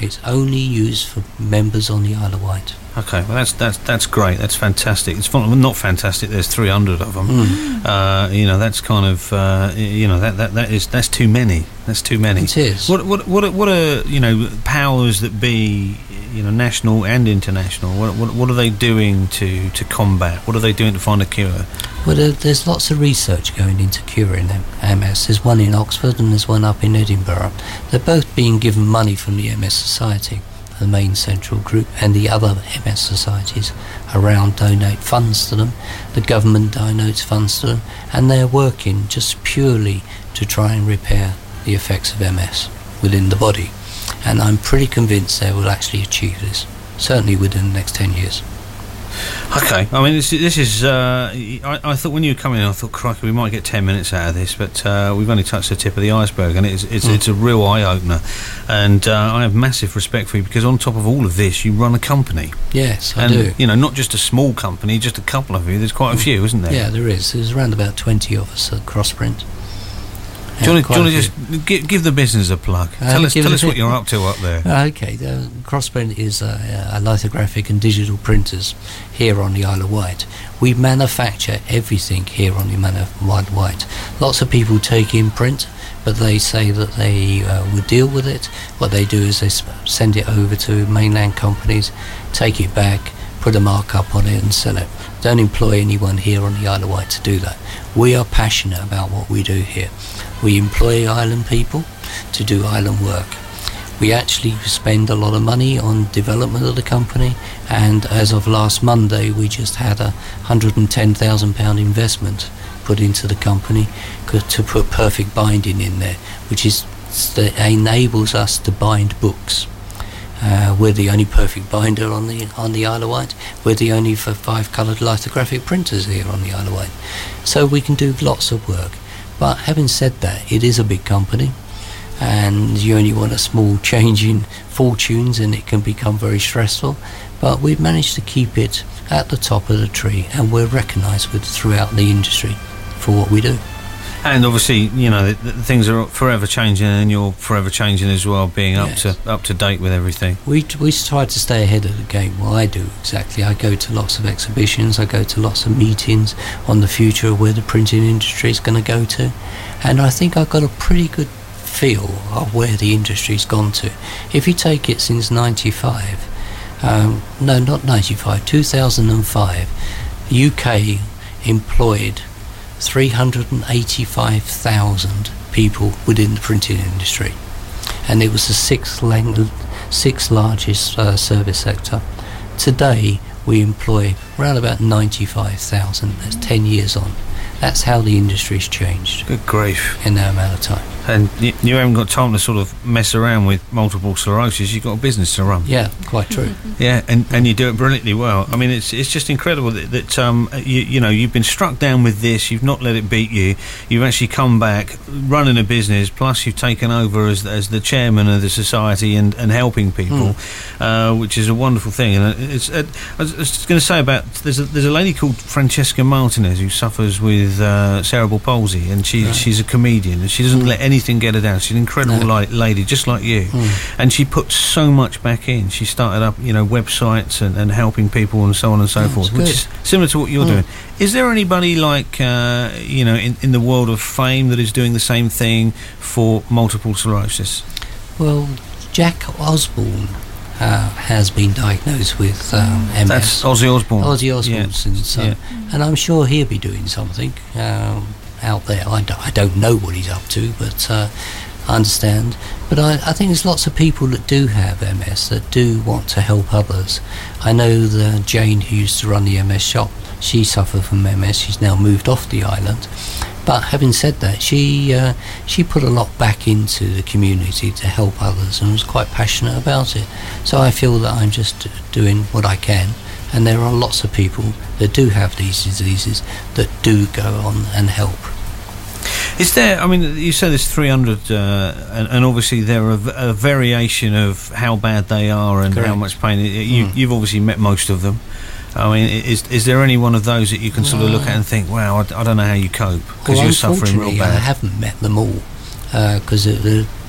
It's only used for members on the Isle of Wight. Okay, well that's that's that's great. That's fantastic. It's fun, not fantastic. There's three hundred of them. Mm. Uh, you know, that's kind of uh, you know that, that that is that's too many. That's too many. It is. What what what are, what are you know powers that be, you know, national and international? What what what are they doing to to combat? What are they doing to find a cure? Well, there, there's lots of research going into curing M S. There's one in Oxford and there's one up in Edinburgh. They're both being given money from the M S Society, the main central group, and the other M S societies around donate funds to them. The government donates funds to them, and they're working just purely to try and repair the effects of M S within the body. And I'm pretty convinced they will actually achieve this, certainly within the next ten years. Okay, I mean, this, this is. Uh, I, I thought when you were coming in, I thought, crikey, we might get ten minutes out of this, but uh, we've only touched the tip of the iceberg, and it's it's, mm. it's a real eye opener. And uh, I have massive respect for you because on top of all of this, you run a company. Yes, I and, do. You know, not just a small company, just a couple of you. There's quite a few, isn't there? Yeah, there is. There's around about twenty of us at Crossprint. Do you want to just give, give the business a plug? Uh, tell us, tell us what you're up to up there. Okay, uh, Crossprint is a, a lithographic and digital printers here on the Isle of Wight. We manufacture everything here on the Isle of Wight. Lots of people take in print, but they say that they uh, would deal with it. What they do is they send it over to mainland companies, take it back, put a markup on it and sell it. Don't employ anyone here on the Isle of Wight to do that. We are passionate about what we do here. We employ island people to do island work. We actually spend a lot of money on development of the company, and as of last Monday we just had a one hundred ten thousand pounds investment put into the company to put Perfect Binding in there, which is that enables us to bind books. Uh, we're the only perfect binder on the on the Isle of Wight. We're the only for five coloured lithographic printers here on the Isle of Wight. So we can do lots of work. But having said that, it is a big company, and you only want a small change in fortunes and it can become very stressful. But we've managed to keep it at the top of the tree, and we're recognised with throughout the industry for what we do. And obviously, you know, the, the things are forever changing, and you're forever changing as well, being up Yes. to up to date with everything. We we try to stay ahead of the game. Well, I do, exactly. I go to lots of exhibitions, I go to lots of meetings on the future of where the printing industry is going to go to, and I think I've got a pretty good feel of where the industry's gone to. If you take it since ninety-five, um, no, not ninety-five, two thousand five, U K employed three hundred eighty-five thousand people within the printing industry, and it was the sixth, lang- sixth largest uh, service sector. Today we employ around about ninety-five thousand. That's ten years on. That's how the industry's changed. Good grief. In that amount of time. And you, you haven't got time to sort of mess around with multiple sclerosis. You've got a business to run. Yeah, quite true. Yeah, and, and you do it brilliantly well. I mean, it's it's just incredible that, that um you, you know, you've been struck down with this. You've not let it beat you. You've actually come back running a business. Plus, you've taken over as as the chairman of the society and, and helping people, mm. uh, which is a wonderful thing. And it's uh, I was, was going to say about there's a, there's a lady called Francesca Martinez who suffers with uh, cerebral palsy, and she right. she's a comedian, and she doesn't mm. let anything get her down. She's an incredible no. li- lady, just like you, mm. and she puts so much back in. She started up, you know, websites and, and helping people and so on and so That's forth, good. which is similar to what you're mm. doing. Is there anybody like uh, you know in, in the world of fame that is doing the same thing for multiple sclerosis? Well, Jack Osborne uh, has been diagnosed with um, M S. That's Ozzy Osbourne. Ozzy Osbourne's yeah. son, yeah. and I'm sure he'll be doing something um, out there. I don't, I don't know what he's up to, but uh, I understand. But I, I think there's lots of people that do have M S that do want to help others. I know the Jane who used to run the M S shop. She suffered from M S. She's now moved off the island. But having said that, she uh, she put a lot back into the community to help others and was quite passionate about it. So I feel that I'm just doing what I can, and there are lots of people that do have these diseases that do go on and help. Is there, I mean, you say there's three hundred, uh, and, and obviously there are a, a variation of how bad they are and Correct. how much pain. You, mm. You've obviously met most of them. I mean, is is there any one of those that you can sort of look at and think, wow, I, I don't know how you cope because well, you're suffering real bad? I haven't met them all because uh,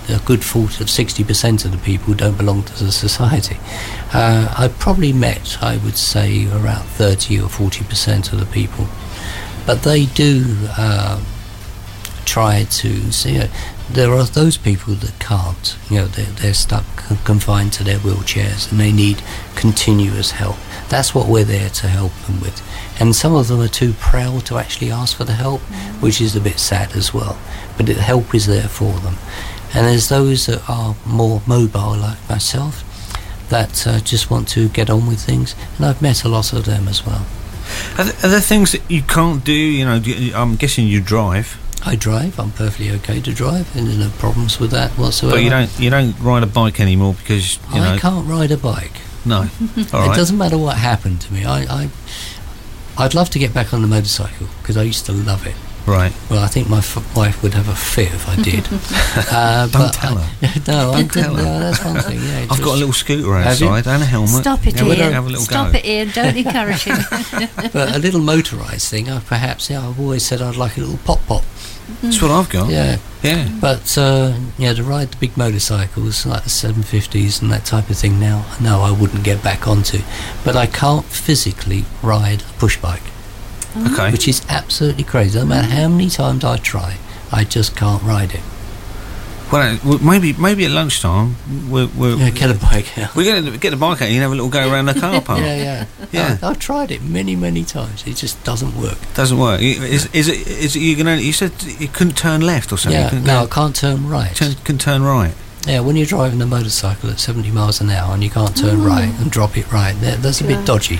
a good forty of sixty percent of the people don't belong to the society. Uh, I've probably met, I would say, around thirty or forty percent of the people, but they do uh, try to see. You know, there are those people that can't. You know, they're, they're stuck, confined to their wheelchairs, and they need continuous help. That's what we're there to help them with. And some of them are too proud to actually ask for the help, which is a bit sad as well. But the help is there for them. And there's those that are more mobile, like myself, that uh, just want to get on with things. And I've met a lot of them as well. Are there, are there things that you can't do? You know, do you, I'm guessing you drive. I drive. I'm perfectly okay to drive, and there's no problems with that whatsoever. But you don't you don't ride a bike anymore because you I know. can't ride a bike. No. All right. It doesn't matter what happened to me. I, I I'd love to get back on the motorcycle because I used to love it. Right. Well, I think my f- wife would have a fit if I did. uh, Don't but tell I, her. No, I Don't tell couldn't. her. No, that's one thing. Yeah, I've just, got a little scooter Have you? outside and a helmet. Stop it, yeah, Ian. Have a little Stop go. it, Ian. Don't encourage him. But a little motorised thing, I perhaps, yeah, I've always said I'd like a little pop-pop. That's what I've got. Yeah. Yeah. But, uh, yeah, to ride the big motorcycles, like the seven fifties and that type of thing now, no, I wouldn't get back onto. But I can't physically ride a push bike. Okay. Which is absolutely crazy. No matter how many times I try, I just can't ride it. Well, uh, maybe maybe at lunchtime we're, we're Yeah, get a bike out. We're going to get the bike out and have a little go around the car park. Yeah, yeah. Yeah. I, I've tried it many, many times. It just doesn't work. Doesn't work. Is is it is it you going to? You said you couldn't turn left or something. Yeah, You couldn't no, go- I can't turn right. turn, can turn right. Yeah, when you're driving a motorcycle at seventy miles an hour and you can't turn Mm. right and drop it right, that, that's a bit dodgy.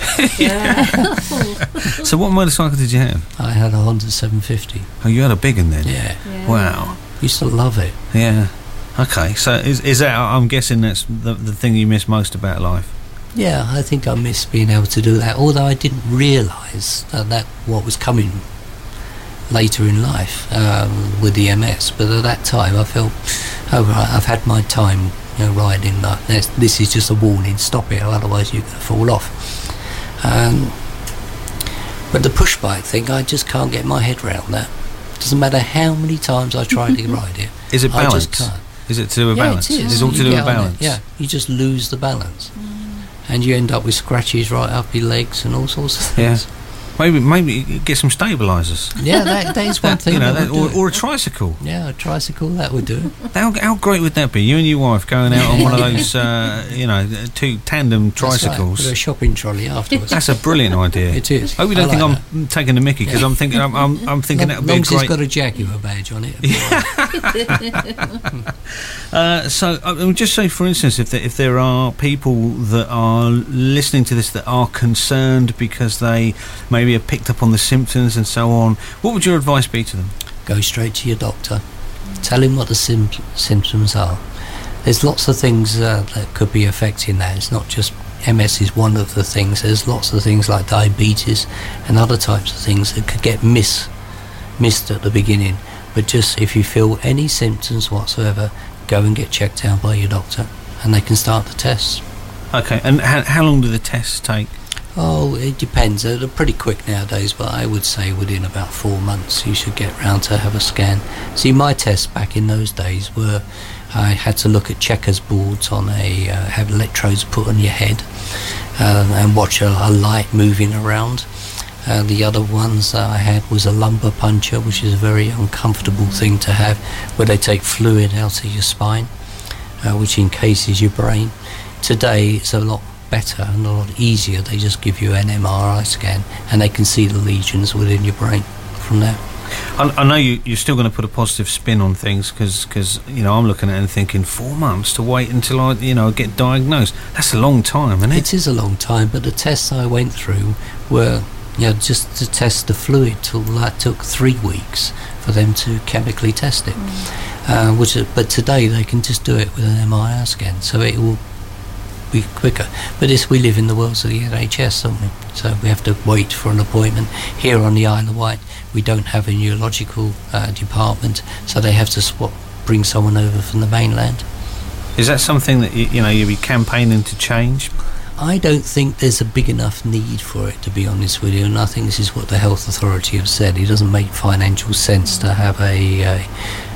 So what motorcycle did you have? I had a Honda seven fifty. Oh, you had a big one then. Yeah. Yeah. Wow. Used to love it. Yeah. Okay. So is is that? I'm guessing that's the the thing you miss most about life. Yeah, I think I miss being able to do that, although I didn't realise that, that what was coming later in life um, with the M S. But at that time, I felt, oh right, I've had my time, you know, riding. Like this, this is just a warning. Stop it, otherwise you're going to fall off. Um, but the push bike thing, I just can't get my head around that. Doesn't matter how many times I try to ride it. Is it I balance? just can't. Is it to do with Yeah, balance? it is. It's all to You do get with on it, balance. Yeah, you just lose the balance, and you end up with scratches right up your legs and all sorts of Yeah. things. Maybe maybe get some stabilisers. Yeah, that, that is one thing. You know, that that, would or, do it. or a tricycle. Yeah, a tricycle, that would do it. How, how great would that be? You and your wife going out on one of those, uh, you know, two tandem tricycles. That's right, with a shopping trolley afterwards. That's a brilliant idea. It is. I hope you don't I think like I'm taking the mickey because I'm thinking I'm I'm, I'm thinking that would be long a as it's great. got a Jaguar badge on it. Uh, so, I mean, just say, for instance, if there, if there are people that are listening to this that are concerned because they maybe have picked up on the symptoms and so on, what would your advice be to them? Go straight to your doctor. Tell him what the sim- symptoms are. There's lots of things uh, that could be affecting that. It's not just M S is one of the things. There's lots of things like diabetes and other types of things that could get miss, missed at the beginning. But just if you feel any symptoms whatsoever, go and get checked out by your doctor and they can start the tests. Okay, and how, how long do the tests take? Oh, it depends. They're pretty quick nowadays, but I would say within about four months you should get round to have a scan. See, my tests back in those days were I had to look at checkers boards on a, uh, have electrodes put on your head uh, and watch a, a light moving around. Uh, the other ones that I had was a lumbar puncture, which is a very uncomfortable thing to have, where they take fluid out of your spine, uh, which encases your brain. Today it's a lot better and a lot easier. They just give you an M R I scan and they can see the lesions within your brain from that. I, I know you, you're still going to put a positive spin on things because you know I'm looking at it and thinking four months to wait until I you know get diagnosed. That's a long time, isn't it? It is a long time, but the tests I went through were, you know, just to test the fluid till that took three weeks for them to chemically test it. Mm. Uh, which, but today they can just do it with an M R I scan, so it will be quicker. But this, we live in the world of the N H S, don't we? So we have to wait for an appointment. Here on the Isle of Wight, we don't have a neurological uh, department, so they have to swap, bring someone over from the mainland. Is that something that you, you know you'll be campaigning to change? I don't think there's a big enough need for it, to be honest with you, and I think this is what the Health Authority have said. It doesn't make financial sense to have a, a,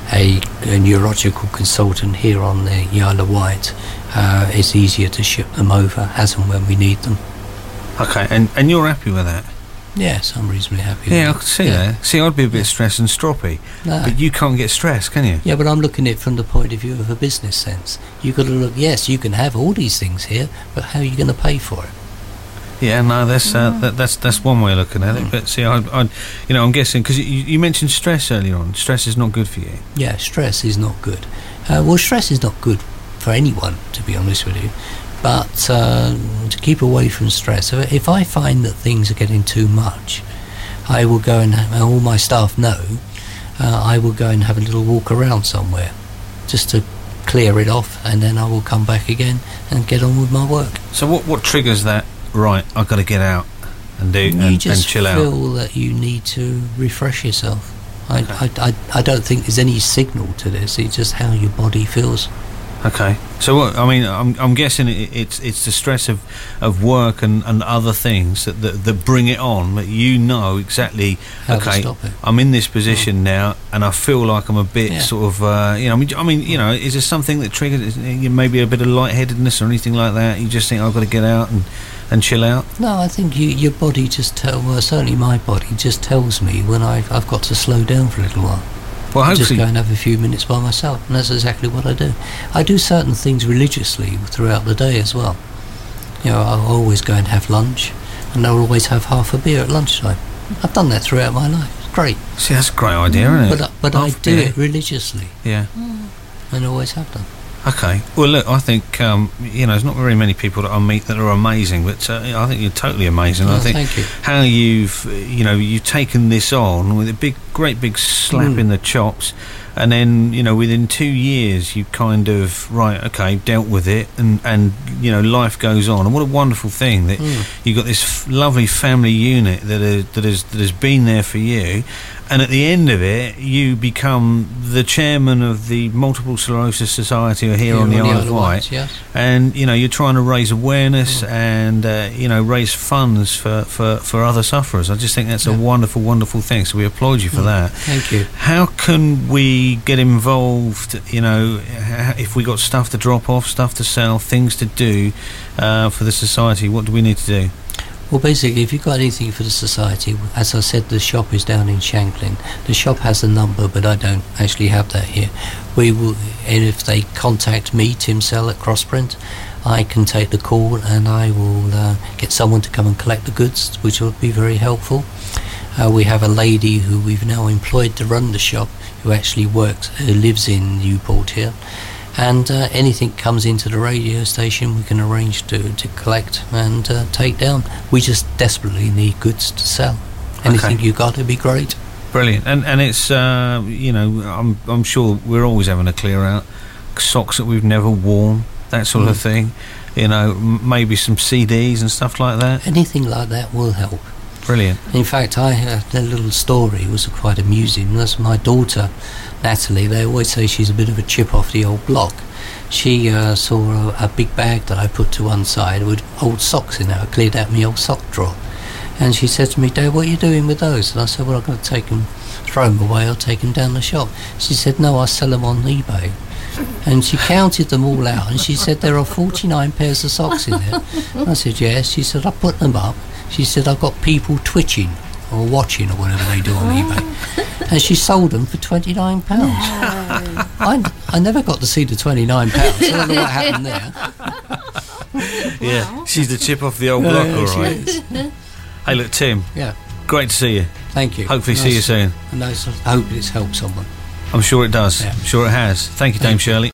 a, a neurological consultant here on the Isle of Wight, uh, it's easier to ship them over as and when we need them. Okay, and, and you're happy with that? Yes, I'm reasonably happy. Yeah, I with can see yeah. that. See, I'd be a bit yeah. stressed and stroppy, no. but you can't get stressed, can you? Yeah, but I'm looking at it from the point of view of a business sense. You've got to look, yes, you can have all these things here, but how are you going to pay for it? Yeah, no, that's uh, that, that's that's one way of looking at it. Mm. But see, I, I, you know, I'm guessing because you, you mentioned stress earlier on. Stress is not good for you. Yeah, stress is not good. Uh, well, stress is not good for anyone, to be honest with you. But uh, to keep away from stress, if I find that things are getting too much, I will go and have, all my staff know, uh, I will go and have a little walk around somewhere, just to clear it off, and then I will come back again and get on with my work. So what what triggers that? Right, I've got to get out and do and, you just and chill out. feel that you need to refresh yourself. I, okay. I, I, I don't think there's any signal to this. It's just how your body feels. Okay, so what? I mean, I'm I'm guessing it, it's it's the stress of, of work and, and other things that, that that bring it on. That you know exactly. How okay, to stop it. I'm in this position oh. now, and I feel like I'm a bit yeah. sort of. Uh, you know, I mean, I mean, you know, is there something that triggers maybe a bit of lightheadedness or anything like that? You just think I've got to get out and. And chill out? No, I think you, your body just tells, well, certainly my body just tells me when I've, I've got to slow down for a little while. Well, hopefully. Just go and have a few minutes by myself, and that's exactly what I do. I do certain things religiously throughout the day as well. You know, I'll always go and have lunch, and I'll always have half a beer at lunchtime. I've done that throughout my life. It's great. See, that's a great idea, mm. isn't it? But, but I do beer. it religiously. Yeah. Mm. And always have done. Okay. Well, look, I think, um, you know, there's not very many people that I meet that are amazing, but uh, I think you're totally amazing. Oh, I think thank you. how you've, you know, you've taken this on with a big, great big slap mm. in the chops, and then, you know, within two years you kind of, right, okay, dealt with it, and, and you know, life goes on. And what a wonderful thing that mm. you've got this f- lovely family unit that, is, that, is, that has been there for you. And at the end of it, you become the chairman of the Multiple Sclerosis Society here, here on the Isle of Wight. Yes. And, you know, you're trying to raise awareness mm. and, uh, you know, raise funds for, for, for other sufferers. I just think that's yeah. a wonderful, wonderful thing. So we applaud you for mm. that. Thank you. How can we get involved, you know, if we got stuff to drop off, stuff to sell, things to do uh, for the society? What do we need to do? Well, basically, if you've got anything for the society, as I said, the shop is down in Shanklin. The shop has a number, but I don't actually have that here. We will, and if they contact me, Tim Sell at Crossprint, I can take the call and I will uh, get someone to come and collect the goods, which will be very helpful. Uh, we have a lady who we've now employed to run the shop, who actually works, who lives in Newport here. And uh, anything comes into the radio station, we can arrange to, to collect and uh, take down. We just desperately need goods to sell. Anything okay. you got, it'd be great. Brilliant. And and it's uh, you know, I'm I'm sure we're always having a clear out. Socks that we've never worn, that sort mm. of thing. You know, m- maybe some C Ds and stuff like that. Anything like that will help. Brilliant. In fact, I had a little story. It was quite amusing. That's my daughter, Natalie. They always say she's a bit of a chip off the old block. She uh, saw a, a big bag that I put to one side with old socks in it. I cleared out my old sock drawer. And she said to me, Dad, what are you doing with those? And I said, well, I'm going to take them, throw them away, or take them down the shop. She said, no, I sell them on eBay. And she counted them all out, and she said, there are forty-nine pairs of socks in there. I said, yes. She said, I put them up. She said, I've got people twitching or watching or whatever they do on eBay. And she sold them for twenty-nine pounds. No. I, I never got to see the twenty-nine pounds. I don't know what happened there. Yeah, wow. She's the chip off the old block, uh, all right. Hey, look, Tim. Yeah. Great to see you. Thank you. Hopefully nice. see you soon. Nice. I hope it's helped someone. I'm sure it does. Yeah. I'm sure it has. Thank you, Dame Shirley.